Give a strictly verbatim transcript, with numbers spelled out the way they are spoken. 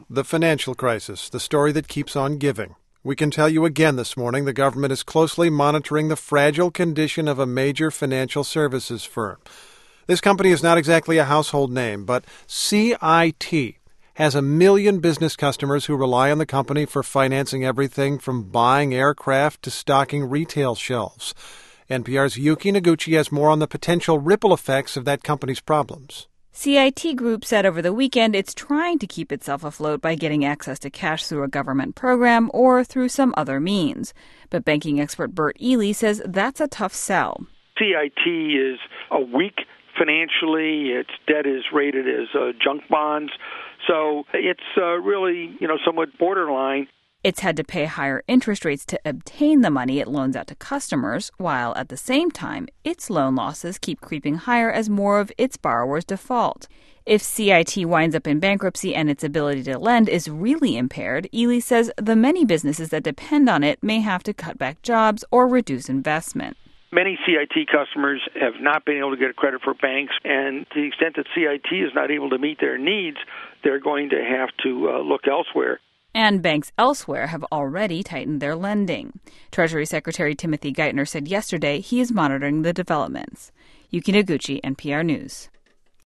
The financial crisis, the story that keeps on giving. We can tell you again this morning the government is closely monitoring the fragile condition of a major financial services firm. This company is not exactly a household name, but C I T has a million business customers who rely on the company for financing everything from buying aircraft to stocking retail shelves. N P R's Yuki Noguchi has more on the potential ripple effects of that company's problems. C I T Group said over the weekend it's trying to keep itself afloat by getting access to cash through a government program or through some other means. But banking expert Bert Ely says that's a tough sell. C I T is a weak financially. Its debt is rated as uh, junk bonds. So it's uh, really, you know, somewhat borderline. It's had to pay higher interest rates to obtain the money it loans out to customers, while at the same time, its loan losses keep creeping higher as more of its borrowers default. If C I T winds up in bankruptcy and its ability to lend is really impaired, Ely says the many businesses that depend on it may have to cut back jobs or reduce investment. Many C I T customers have not been able to get credit for banks, and to the extent that C I T is not able to meet their needs, they're going to have to uh, look elsewhere. And banks elsewhere have already tightened their lending. Treasury Secretary Timothy Geithner said yesterday he is monitoring the developments. Yuki Noguchi, N P R News.